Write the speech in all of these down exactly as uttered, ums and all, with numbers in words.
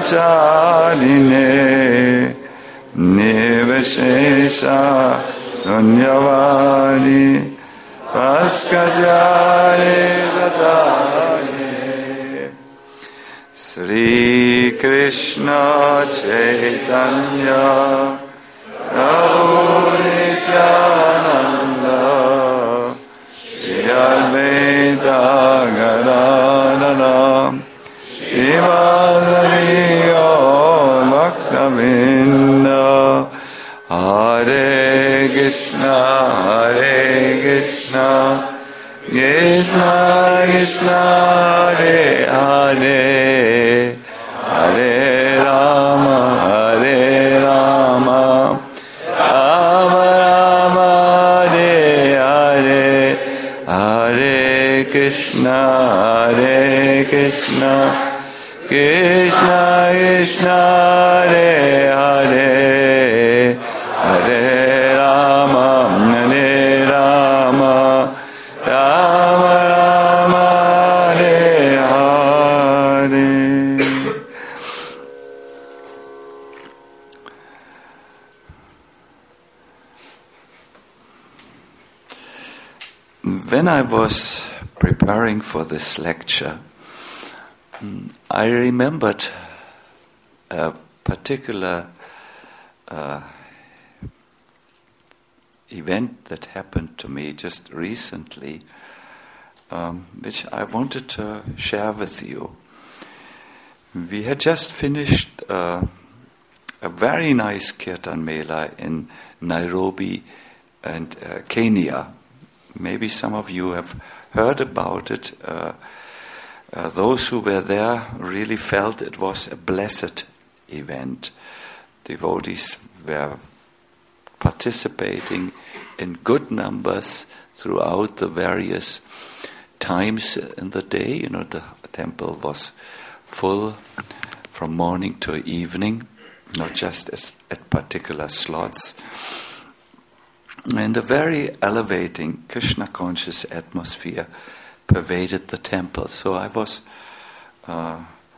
Brahmacharine Nivashesha Nunyavadi Paskajare Dadane Sri Krishna Chaitanya Prabhu Nityananda Shri Advaita Gadadara Shivasari Bhaktavinda Hare Krishna Hare Krishna Krishna Krishna Hare Hare Hare Rama Hare Rama Rama Rama Hare Hare Hare Krishna Hare Krishna Krishna Krishna Hare Hare Hare Rama Hare Rama Rama Rama Hare Hare. When I was preparing for this lecture, I remembered a particular uh, event that happened to me just recently, um, which I wanted to share with you. We had just finished uh, a very nice Kirtan Mela in Nairobi and uh, Kenya. Maybe some of you have heard about it. Uh, uh, those who were there really felt it was a blessed event. Devotees were participating in good numbers throughout the various times in the day. You know, the temple was full from morning to evening, not just as at particular slots. And a very elevating Krishna-conscious atmosphere pervaded the temple. So I was, uh,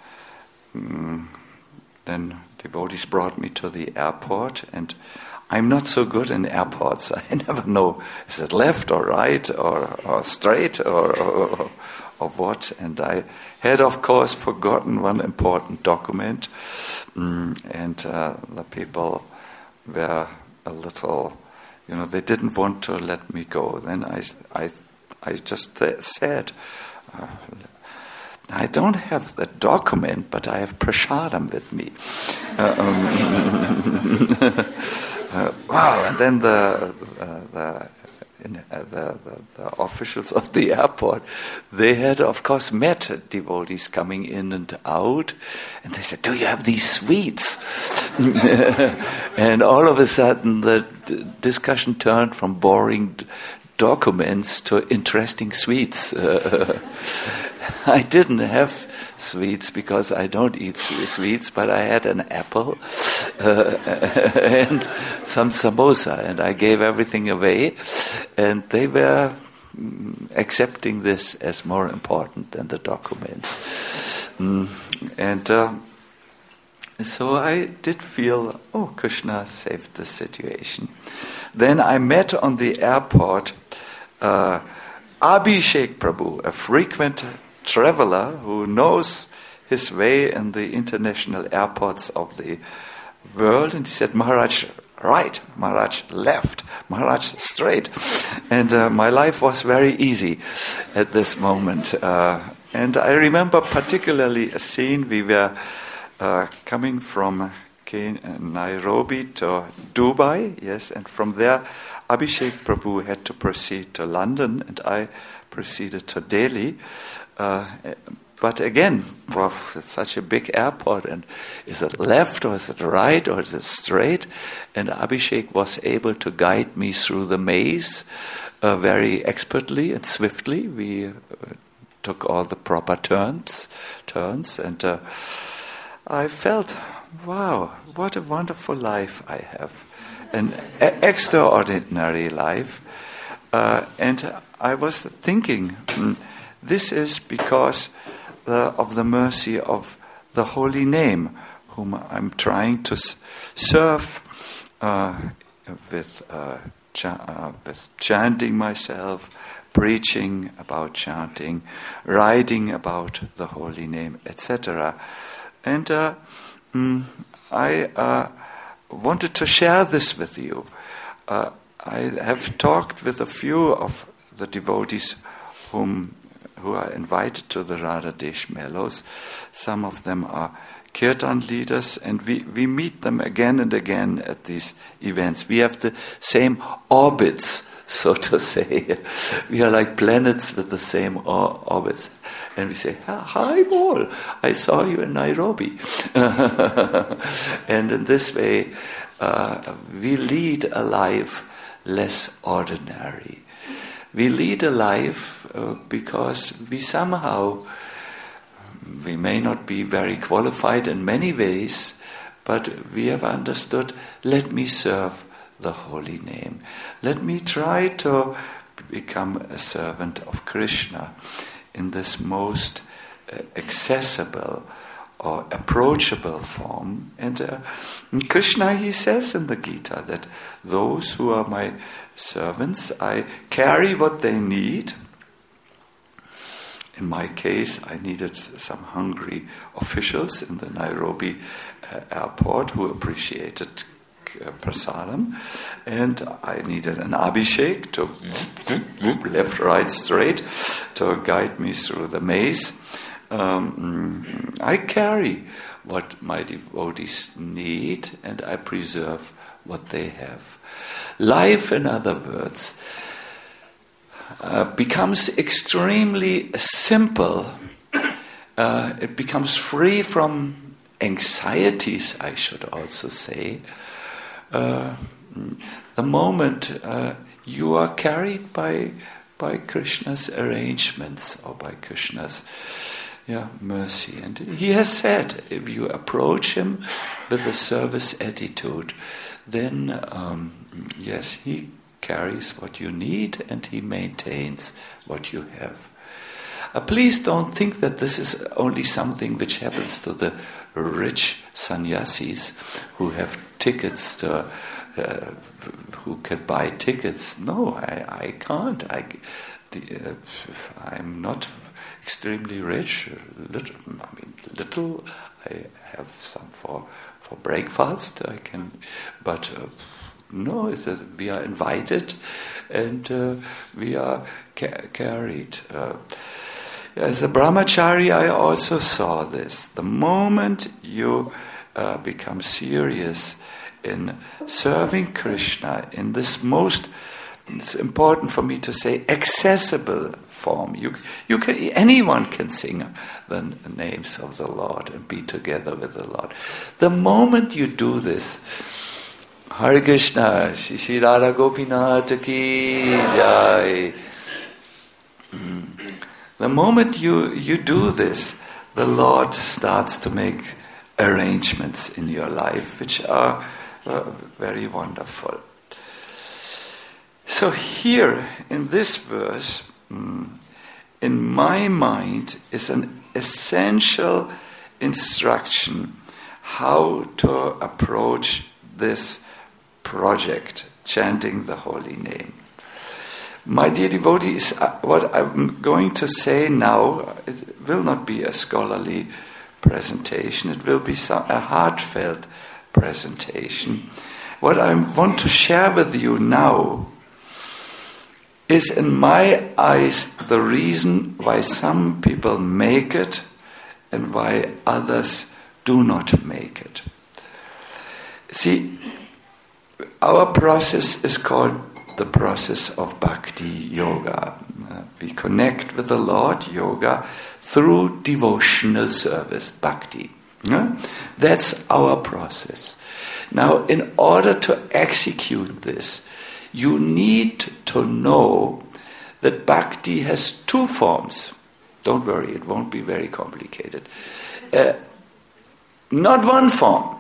mm, then devotees brought me to the airport, and I'm not so good in airports. I never know, is it left or right or, or straight or, or, or what? And I had, of course, forgotten one important document, mm, and uh, the people were a little... You know, they didn't want to let me go. Then I, I, I just th- said, uh, I don't have the document, but I have prasadam with me. Uh, um, uh, wow! And then the uh, the, in, uh, the, the the officials of the airport, they had, of course, met devotees coming in and out, and they said, "Do you have these sweets?" And all of a sudden, the d- discussion turned from boring d- documents to interesting sweets. Uh, I didn't have sweets because I don't eat sweets, but I had an apple uh, and some samosa, and I gave everything away, and they were accepting this as more important than the documents. Mm. And uh, so I did feel, oh, Krishna saved the situation. Then I met on the airport uh, Abhishek Prabhu, a frequent traveler who knows his way in the international airports of the world. And he said, Maharaj, right, Maharaj, left, Maharaj, straight. And uh, my life was very easy at this moment. Uh, and I remember particularly a scene. We were uh, coming from Nairobi to Dubai, yes, and from there Abhishek Prabhu had to proceed to London, and I proceeded to Delhi. Uh, but again, well, it's such a big airport, and is it left or is it right or is it straight? And Abhishek was able to guide me through the maze uh, very expertly and swiftly. We uh, took all the proper turns, turns, and uh, I felt, wow, what a wonderful life I have. An e- extraordinary life. Uh, and I was thinking, mm, this is because the, of the mercy of the holy name, whom I'm trying to s- serve uh, with, uh, cha- uh, with chanting myself, preaching about chanting, writing about the holy name, et cetera. And uh, mm, I uh, wanted to share this with you. Uh, I have talked with a few of the devotees whom who are invited to the Radha Desh Melos. Some of them are kirtan leaders, and we, we meet them again and again at these events. We have the same orbits, so to say. We are like planets with the same or- orbits. And we say, hi, Paul, I saw you in Nairobi. And in this way, uh, we lead a life less ordinary. We lead a life uh, because we somehow, we may not be very qualified in many ways, but we have understood, let me serve the holy name. Let me try to become a servant of Krishna in this most uh, accessible or approachable form. And uh, Krishna, he says in the Gita that those who are my servants, I carry what they need. In my case, I needed some hungry officials in the Nairobi uh, airport who appreciated uh, prasadam, and I needed an abhishek to left, right, straight to guide me through the maze. Um, I carry what my devotees need, and I preserve what they have. Life, in other words, uh, becomes extremely simple. Uh, it becomes free from anxieties, I should also say. Uh, the moment uh, you are carried by by Krishna's arrangements or by Krishna's yeah, mercy. And he has said, if you approach him with a service attitude, then um, yes, he carries what you need and he maintains what you have. Uh, please don't think that this is only something which happens to the rich sannyasis who have tickets to, uh, who can buy tickets. No, I, I can't. I, the, uh, I'm not extremely rich. Little, I mean, little. I have some for for breakfast. I can, but uh, no. It's a, we are invited, and uh, we are ca- carried. Uh, As a brahmachari, I also saw this. The moment you uh, become serious in serving Krishna in this most, it's important for me to say, accessible form. You, you can, anyone can sing the names of the Lord and be together with the Lord. The moment you do this, Hare Krishna, Shri Radha Gopinath ki jai. The moment you, you do this, the Lord starts to make arrangements in your life, which are uh, very wonderful. So here, in this verse, mm, in my mind, is an essential instruction how to approach this project, chanting the holy name. My dear devotees, what I'm going to say now, it will not be a scholarly presentation, it will be a heartfelt presentation. What I want to share with you now is, in my eyes, the reason why some people make it and why others do not make it. See, our process is called the process of bhakti yoga. Uh, we connect with the Lord, yoga, through devotional service, bhakti. Yeah? That's our process. Now, in order to execute this, you need to know that bhakti has two forms. Don't worry, it won't be very complicated. Uh, not one form.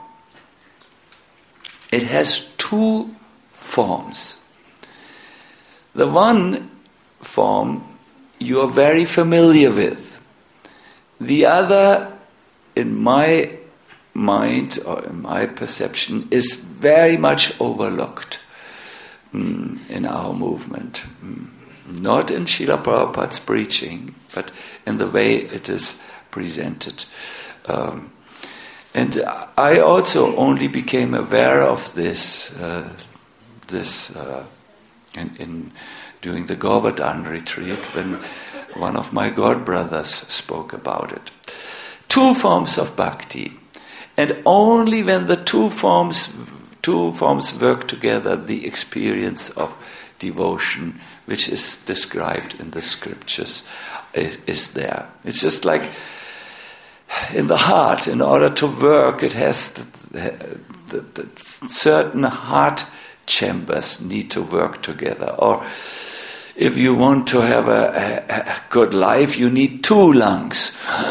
It has two forms. The one form you are very familiar with. The other, in my mind, or in my perception, is very much overlooked mm, in our movement. Mm. Not in Srila Prabhupada's preaching, but in the way it is presented. Um, and I also only became aware of this uh, this uh, in, in during the Govardhan retreat when one of my godbrothers spoke about it. Two forms of bhakti, and only when the two forms two forms work together, the experience of devotion, which is described in the scriptures, is, is there. It's just like in the heart. In order to work, it has the, the, the certain heart chambers need to work together. Or if you want to have a, a, a good life, you need two lungs.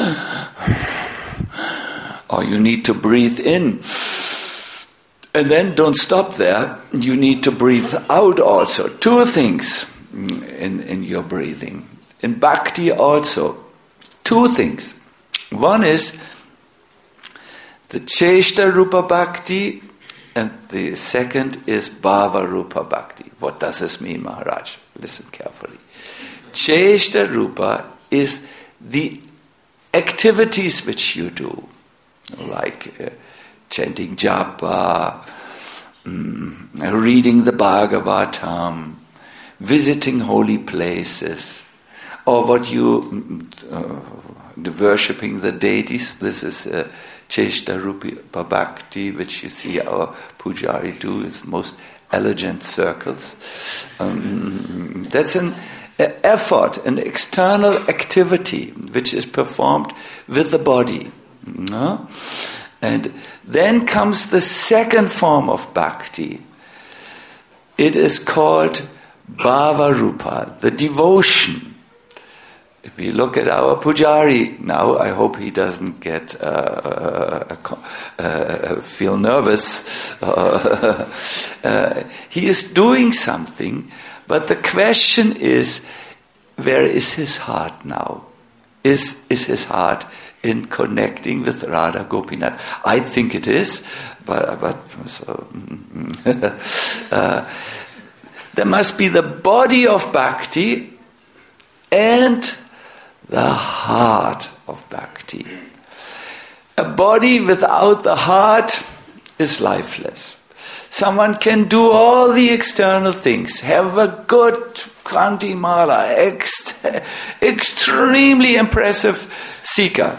Or you need to breathe in. And then don't stop there. You need to breathe out also. Two things in, in your breathing. In bhakti also. Two things. One is the Cheshta Rupa Bhakti, and the second is Bhava Rupa Bhakti. What does this mean, Maharaj? Listen carefully. Cheshta Rupa is the activities which you do, like uh, chanting japa, um, reading the Bhagavatam, visiting holy places, or what you, uh, the worshipping the deities. This is uh, Cheshta Rupa Bhakti, which you see our pujari do with most elegant circles. Um, that's an effort, an external activity which is performed with the body. No? And then comes the second form of bhakti. It is called Bhava Rupa, the devotion. If we look at our pujari now, I hope he doesn't get uh, uh, uh, feel nervous. Uh, uh, he is doing something, but the question is, where is his heart now? Is is his heart in connecting with Radha Gopinath? I think it is, but but so, uh, there must be the body of bhakti and the heart of bhakti. A body without the heart is lifeless. Someone can do all the external things, have a good Kanti Mala, ex- extremely impressive Sika,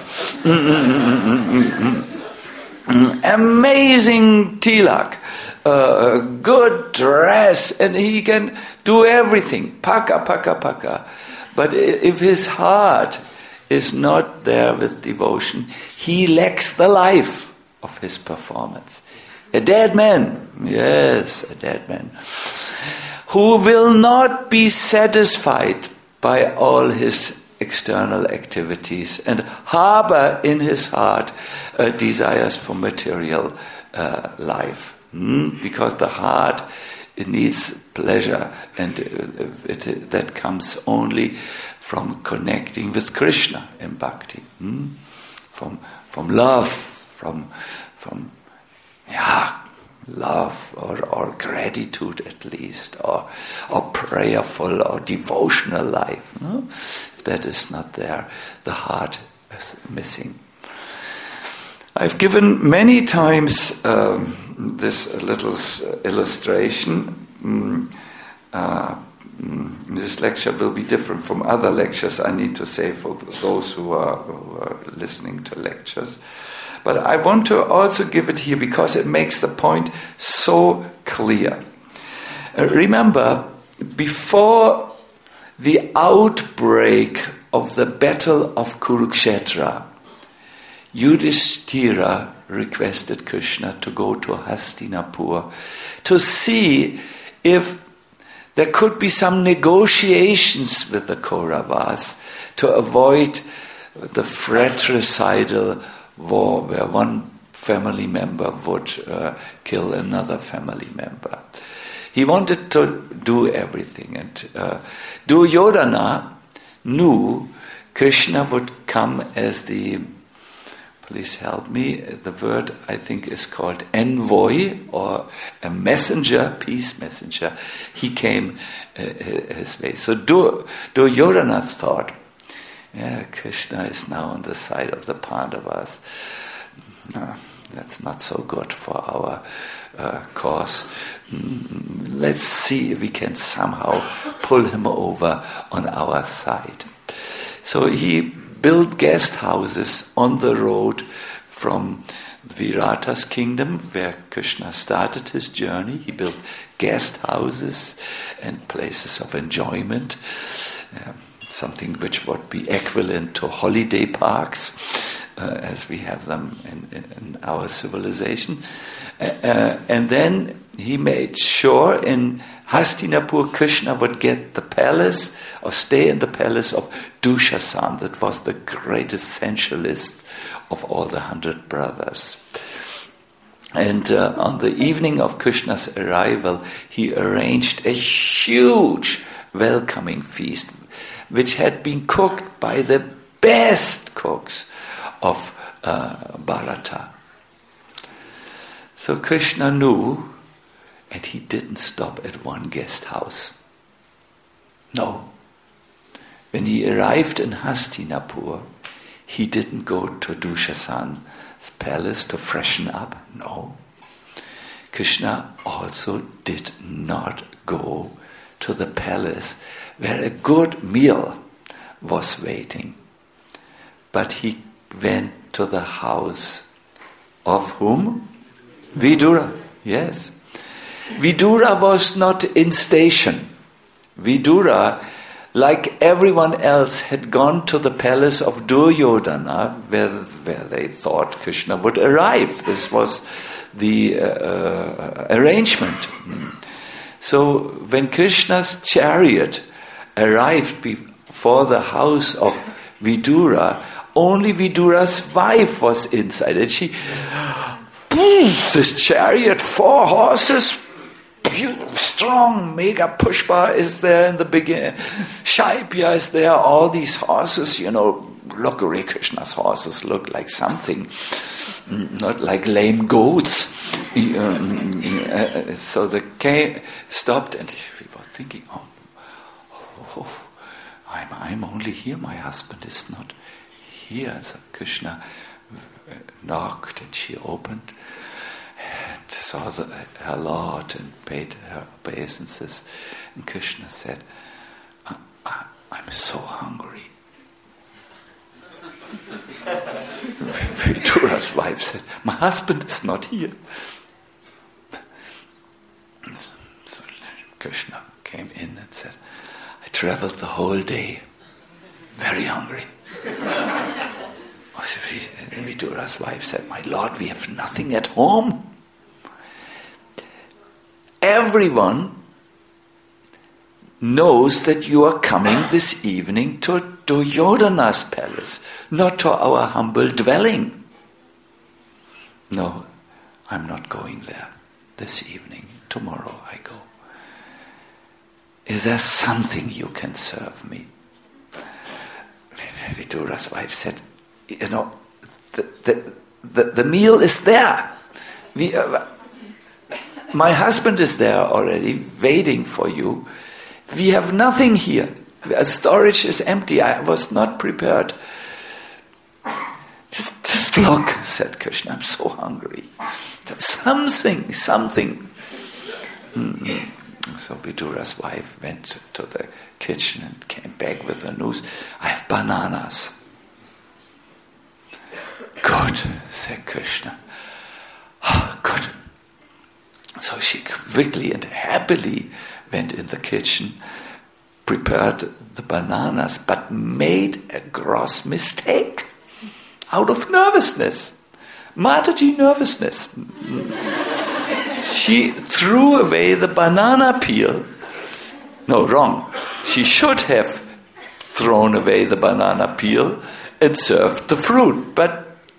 amazing tilak, uh, good dress, and he can do everything, paka, paka, paka. But if his heart is not there with devotion, he lacks the life of his performance. A dead man, yes, a dead man, who will not be satisfied by all his external activities and harbor in his heart uh, desires for material uh, life. Hmm? Because the heart, it needs pleasure, and it, it, that comes only from connecting with Krishna in bhakti, hmm? from from love, from from yeah, love or, or gratitude at least, or or prayerful or devotional life. No? If that is not there, the heart is missing. I've given many times um, this little illustration. Mm, uh, mm, this lecture will be different from other lectures, I need to say, for those who are, who are listening to lectures. But I want to also give it here because it makes the point so clear. Uh, remember, before the outbreak of the battle of Kurukshetra, Yudhishthira requested Krishna to go to Hastinapur to see if there could be some negotiations with the Kauravas to avoid the fratricidal war where one family member would uh, kill another family member. He wanted to do everything, and uh, Duryodhana knew Krishna would come as the please help me, the word I think is called envoy or a messenger, peace messenger. He came uh, his way. So Duryodhana thought, yeah, Krishna is now on the side of the Pandavas. No, that's not so good for our uh, cause. Let's see if we can somehow pull him over on our side. So he built guest houses on the road from Virata's kingdom, where Krishna started his journey. He built guest houses and places of enjoyment, uh, something which would be equivalent to holiday parks, uh, as we have them in, in, in our civilization. Uh, uh, and then he made sure in Hastinapur, Krishna would get the palace or stay in the palace of Dushasan. That was the greatest sensualist of all the hundred brothers. And uh, on the evening of Krishna's arrival, he arranged a huge welcoming feast, which had been cooked by the best cooks of uh, Bharata. So Krishna knew, and he didn't stop at one guest house. No. When he arrived in Hastinapur, he didn't go to Dushasan's palace to freshen up. No. Krishna also did not go to the palace where a good meal was waiting. But he went to the house of whom? Vidura. Yes. Vidura was not in station. Vidura, like everyone else, had gone to the palace of Duryodhana, where, where they thought Krishna would arrive. This was the uh, uh, arrangement. So when Krishna's chariot arrived before the house of Vidura, only Vidura's wife was inside. And she, this chariot, four horses, strong, Mega Pushpa is there in the beginning, Shaibya is there, all these horses, you know, Lokuri Krishna's horses look like something, not like lame goats. So the king stopped and he was thinking, oh, oh I'm, I'm only here, my husband is not here. So Krishna knocked and she opened and saw the, her lord and paid her obeisances. And Krishna said, I, I, I'm so hungry. Vidura's wife said, my husband is not here. So Krishna came in and said, I traveled the whole day, very hungry. Vidura's wife said, my lord, we have nothing at home. Everyone knows that you are coming this evening to Duryodhana's palace, not to our humble dwelling. No, I'm not going there this evening. Tomorrow I go. Is there something you can serve me? Vidura's wife said, you know, the, the, the, the meal is there. We, uh, my husband is there already, waiting for you. We have nothing here. The storage is empty. I was not prepared. Just, just look, said Krishna. I'm so hungry. Something, something. Mm-hmm. So Vidura's wife went to the kitchen and came back with the news. I have bananas. Good, said Krishna. Oh, good. So she quickly and happily went in the kitchen, prepared the bananas, but made a gross mistake out of nervousness. Mataji nervousness. She threw away the banana peel. No, wrong. She should have thrown away the banana peel and served the fruit, but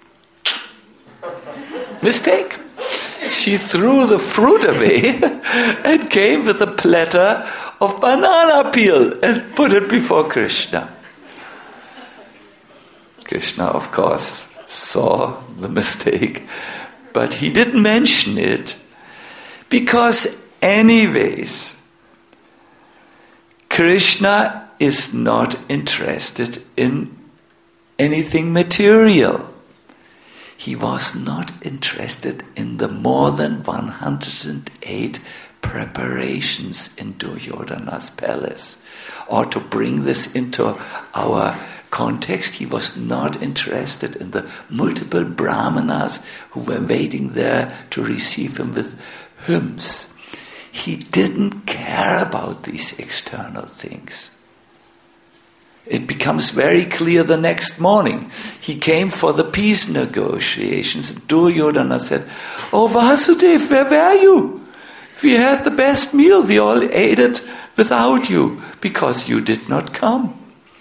mistake. She threw the fruit away and came with a platter of banana peel and put it before Krishna. Krishna, of course, saw the mistake, but he didn't mention it because anyways, Krishna is not interested in anything material. He was not interested in the more than one hundred eight preparations in Duryodhana's palace. Or to bring this into our context, he was not interested in the multiple brahmanas who were waiting there to receive him with hymns. He didn't care about these external things. It becomes very clear the next morning. He came for the peace negotiations. Duryodhana said, "Oh Vasudev, where were you? We had the best meal. We all ate it without you because you did not come."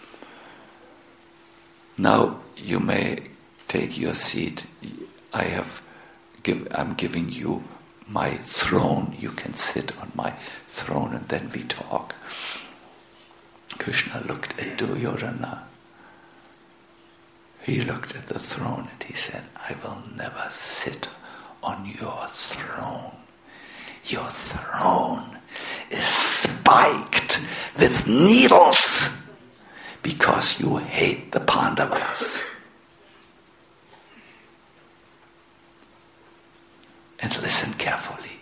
Now you may take your seat. I have give, I'm giving you my throne. You can sit on my throne and then we talk. Krishna looked at Duryodhana. He looked at the throne and he said, "I will never sit on your throne. Your throne is spiked with needles because you hate the Pandavas." And listen carefully.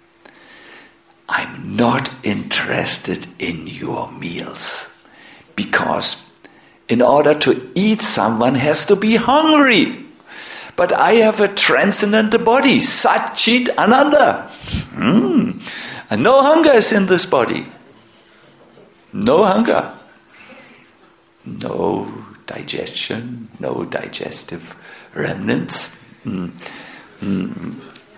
I'm not interested in your meals because in order to eat, someone has to be hungry. But I have a transcendent body, Sat Chit Ananda. Mm. And no hunger is in this body. No hunger. No digestion, no digestive remnants. Mm. Mm.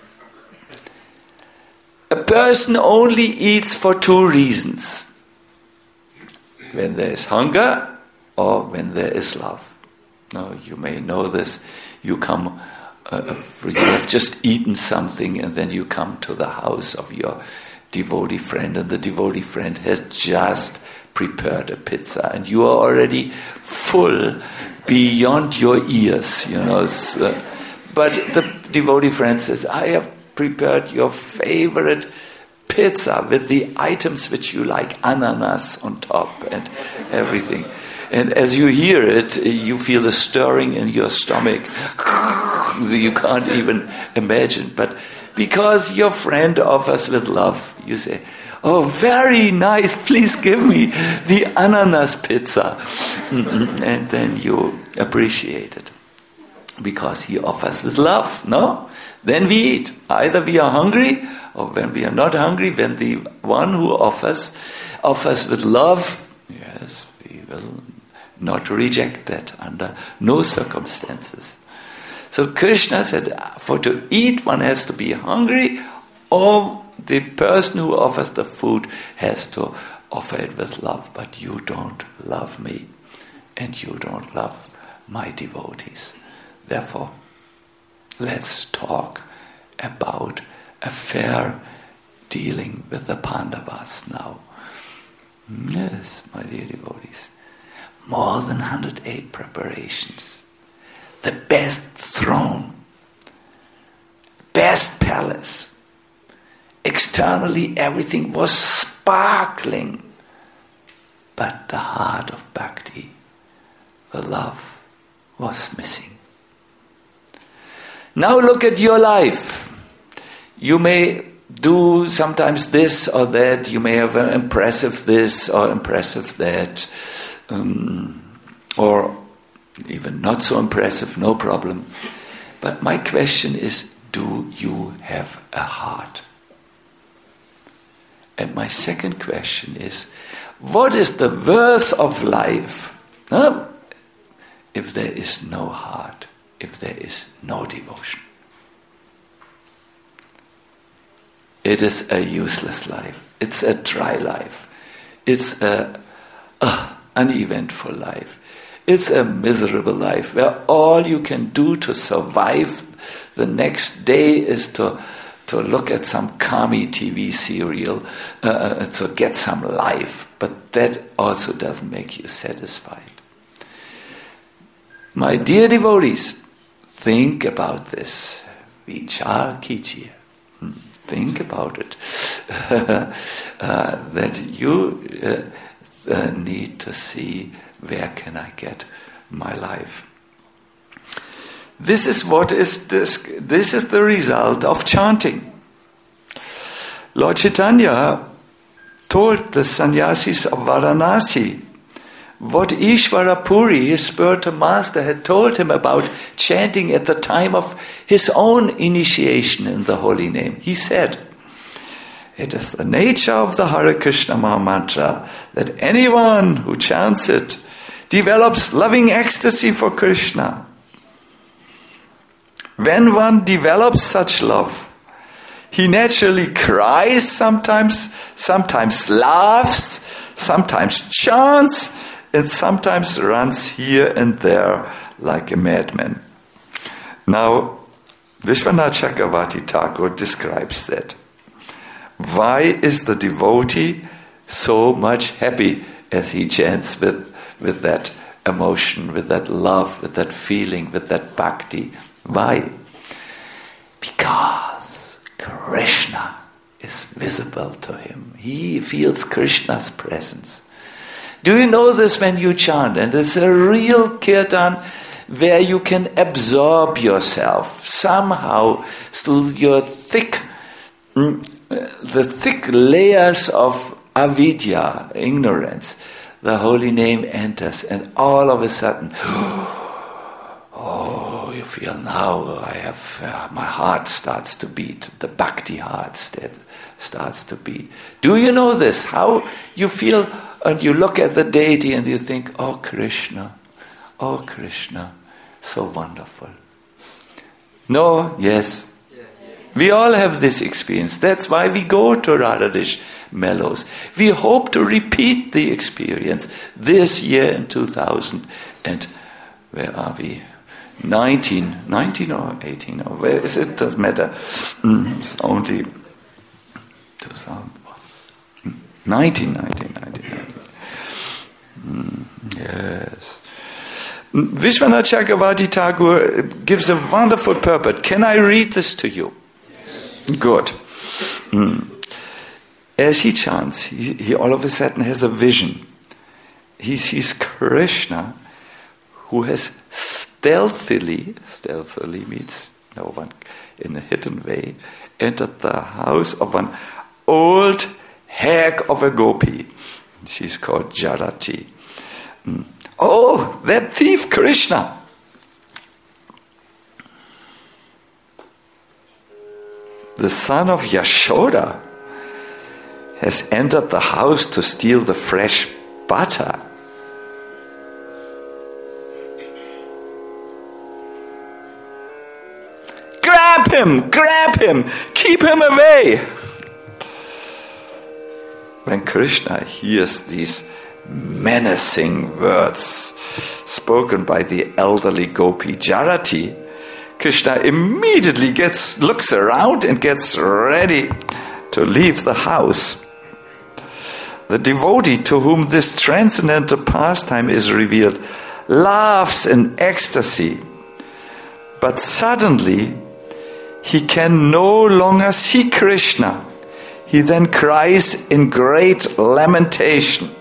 A person only eats for two reasons. When there is hunger or when there is love. Now you may know this. You come, uh, you have just eaten something and then you come to the house of your devotee friend and the devotee friend has just prepared a pizza and you are already full beyond your ears, you know. So, but the devotee friend says, "I have prepared your favorite pizza with the items which you like, ananas on top and everything." And as you hear it, you feel a stirring in your stomach. You can't even imagine. But because your friend offers with love, you say, "Oh, very nice, please give me the ananas pizza." And then you appreciate it. Because he offers with love, no? Then we eat. Either we are hungry, or when we are not hungry, when the one who offers, offers with love, yes, we will not reject that under no circumstances. So Krishna said, for to eat one has to be hungry, or the person who offers the food has to offer it with love. But you don't love me, and you don't love my devotees. Therefore, let's talk about a fair dealing with the Pandavas now. Yes, my dear devotees. More than one hundred eight preparations. The best throne. Best palace. Externally everything was sparkling. But the heart of bhakti, the love, was missing. Now look at your life. You may do sometimes this or that. You may have an impressive this or impressive that. Um, or even not so impressive, no problem. But my question is, do you have a heart? And my second question is, what is the worth of life huh? if there is no heart, if there is no devotion? It is a useless life. It's a dry life. It's a, a uneventful life. It's a miserable life where all you can do to survive the next day is to to look at some Kami T V serial, uh, to get some life. But that also doesn't make you satisfied. My dear devotees, think about this. Vichar kijiye. Think about it. uh, that you uh, uh, need to see, where can I get my life? This is what is this. This is the result of chanting. Lord Chaitanya told the sannyasis of Varanasi what Ishvara Puri, his spiritual master, had told him about chanting at the time of his own initiation in the holy name. He said, it is the nature of the Hare Krishna Maha Mantra that anyone who chants it develops loving ecstasy for Krishna. When one develops such love, he naturally cries sometimes, sometimes laughs, sometimes chants, and sometimes runs here and there like a madman. Now, Vishwanath Chakravarti Thakur describes that. Why is the devotee so much happy as he chants with, with that emotion, with that love, with that feeling, with that bhakti? Why? Because Krishna is visible to him. He feels Krishna's presence. Do you know this when you chant? And it's a real kirtan where you can absorb yourself somehow through your thick, the thick layers of avidya, ignorance. The holy name enters, and all of a sudden, oh, you feel now I have, uh, my heart starts to beat. The bhakti heart st- starts to beat. Do you know this? How you feel, and you look at the deity and you think, oh Krishna, oh Krishna, so wonderful. No, yes. We all have this experience. That's why we go to Radharish Mellows. We hope to repeat the experience this year in two thousand. And where are we? nineteen, nineteen or eighteen? Or where is it? Doesn't matter. Mm, it's only two thousand. nineteen, nineteen, nineteen, nineteen. Mm, yes. Vishwanath Chakravarti Thakur gives a wonderful purport. Can I read this to you? Yes. Good. Mm. As he chants, he, he all of a sudden has a vision. He sees Krishna, who has stealthily, stealthily means no one in a hidden way, entered the house of an old hag of a gopi. She's called Jarati. Mm. Oh, that thief Krishna! The son of Yashoda has entered the house to steal the fresh butter. Grab him! Grab him! Keep him away! When Krishna hears these menacing words spoken by the elderly gopi Jarati, Krishna immediately gets looks around and gets ready to leave the house. The devotee to whom this transcendental pastime is revealed laughs in ecstasy, but suddenly he can no longer see Krishna. He then cries in great lamentation.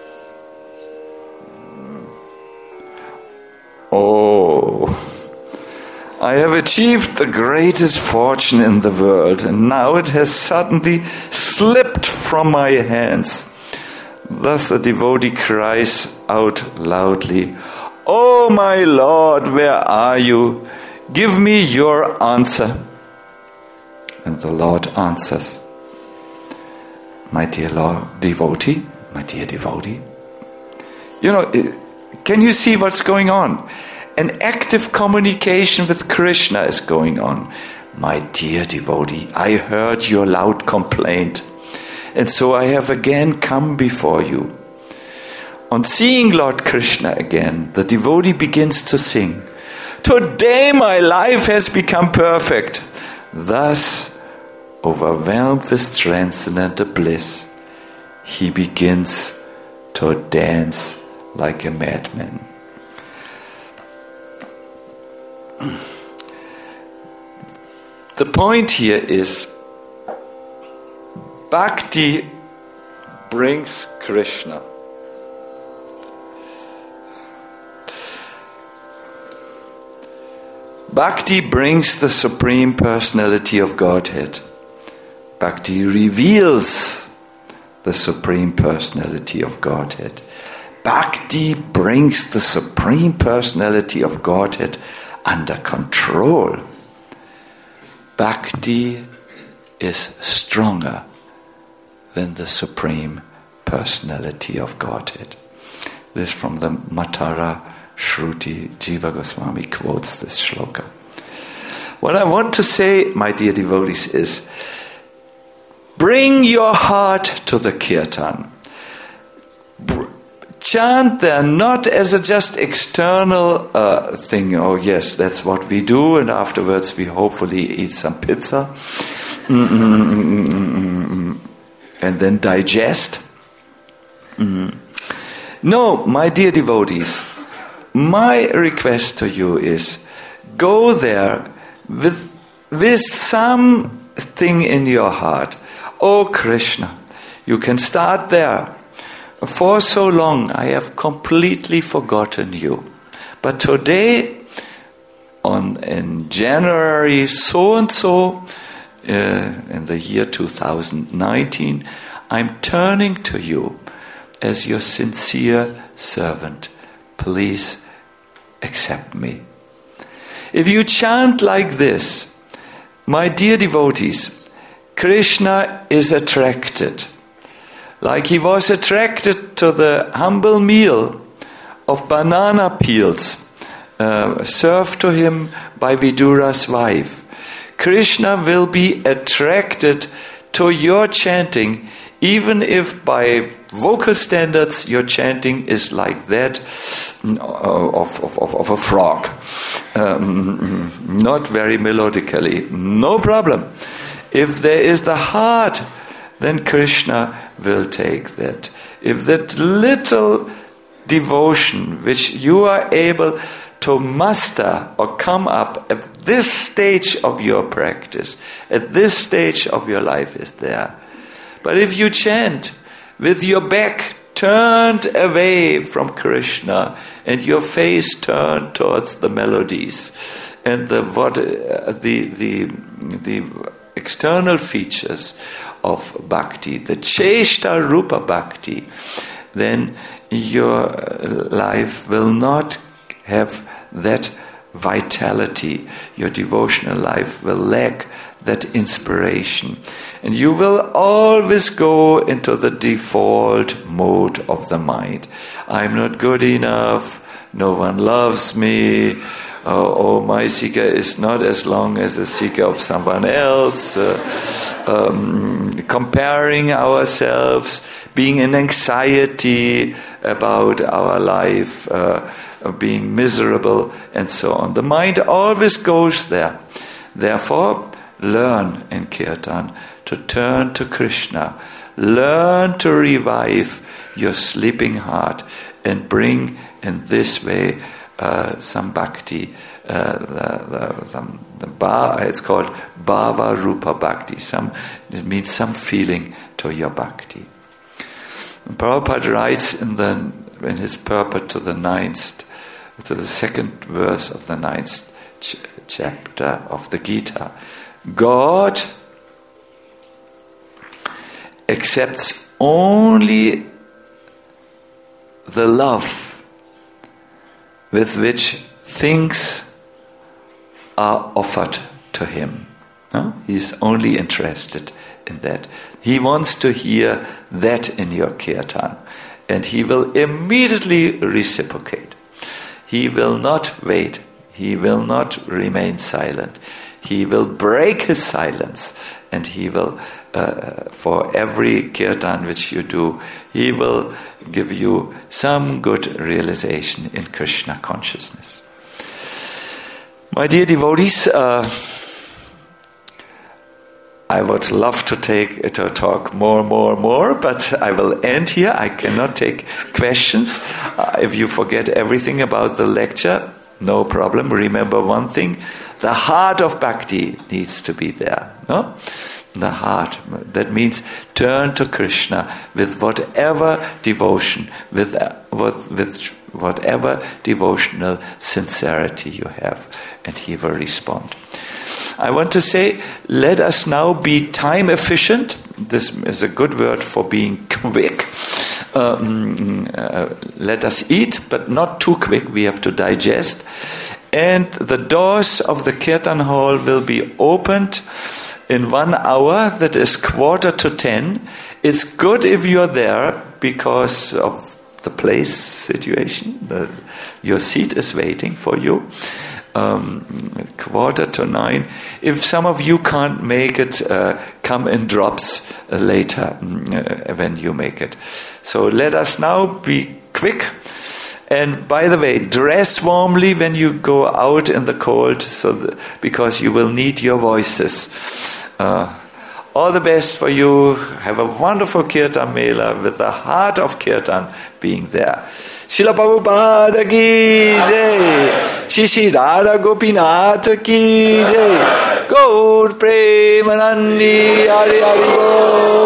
Oh, I have achieved the greatest fortune in the world, and now it has suddenly slipped from my hands. Thus the devotee cries out loudly, Oh my Lord, where are you? Give me your answer. And the Lord answers, My dear Lord, devotee, my dear devotee. You know, can you see what's going on? An active communication with Krishna is going on. My dear devotee, I heard your loud complaint, and so I have again come before you. On seeing Lord Krishna again, the devotee begins to sing, Today my life has become perfect. Thus, overwhelmed with transcendental bliss, he begins to dance like a madman. the point here is Bhakti brings Krishna. Bhakti brings the Supreme Personality of Godhead. Bhakti reveals the Supreme Personality of Godhead. Bhakti brings the Supreme Personality of Godhead under control. Bhakti is stronger than the Supreme Personality of Godhead. This from the Matara Shruti. Jiva Goswami quotes this shloka. What I want to say, my dear devotees, is bring your heart to the kirtan. Chant there not as a just external uh, thing. Oh yes, that's what we do, and afterwards we hopefully eat some pizza Mm-mm-mm-mm-mm-mm. and then digest. Mm. No, my dear devotees, my request to you is go there with with something in your heart. Oh Krishna, you can start there. For so long I have completely forgotten you. But today, on in January so and so, uh, in the year two thousand nineteen, I'm turning to you as your sincere servant. Please accept me. If you chant like this, my dear devotees, Krishna is attracted. Like he was attracted to the humble meal of banana peels uh, served to him by Vidura's wife. Krishna will be attracted to your chanting, even if by vocal standards your chanting is like that of, of, of, of a frog. Um, not very melodically. No problem. If there is the heart, then Krishna will take that. If that little devotion which you are able to muster or come up at this stage of your practice, at this stage of your life is there. But if you chant with your back turned away from Krishna and your face turned towards the melodies and the what, uh, the the the external features of bhakti, the cheshta rupa bhakti, then your life will not have that vitality. Your devotional life will lack that inspiration. And you will always go into the default mode of the mind. I'm not good enough. No one loves me. Oh, oh, my Sika is not as long as the Sika of someone else. Uh, um, comparing ourselves, being in anxiety about our life, uh, being miserable, and so on. The mind always goes there. Therefore, learn in Kirtan to turn to Krishna. Learn to revive your sleeping heart and bring in this way Uh, some bhakti, uh, the, the, some, the ba, it's called bhava rupa bhakti. Some, it means some feeling to your bhakti. And Prabhupada writes in the in his purport to the ninth, to the second verse of the ninth ch- chapter of the Gita, God accepts only the love with which things are offered to him. No? He is only interested in that. He wants to hear that in your kirtan. And he will immediately reciprocate. He will not wait. He will not remain silent. He will break his silence. And he will, uh, for every kirtan which you do, he will give you some good realization in Krishna consciousness. My dear devotees, uh, I would love to take to talk more, more, more, but I will end here. I cannot take questions. Uh, if you forget everything about the lecture, no problem. Remember one thing, the heart of bhakti needs to be there. No? The heart. That means turn to Krishna with whatever devotion, with, with whatever devotional sincerity you have, and he will respond. I want to say, let us now be time efficient. This is a good word for being quick. Um, uh, let us eat, but not too quick. We have to digest. And the doors of the Kirtan hall will be opened in one hour, that is quarter to ten. It's good if you're there because of the place situation. The, your seat is waiting for you. Um, quarter to nine. If some of you can't make it, uh, come in drops uh, later uh, when you make it. So let us now be quick. And by the way, dress warmly when you go out in the cold, so that, because you will need your voices. Uh, all the best for you. Have a wonderful Kirtan Mela with the heart of Kirtan being there. Srila Prabhupada ki jai. Shri Shri Radha Gopinath ki jai. Gaur Premanandi Hari Hari Bol.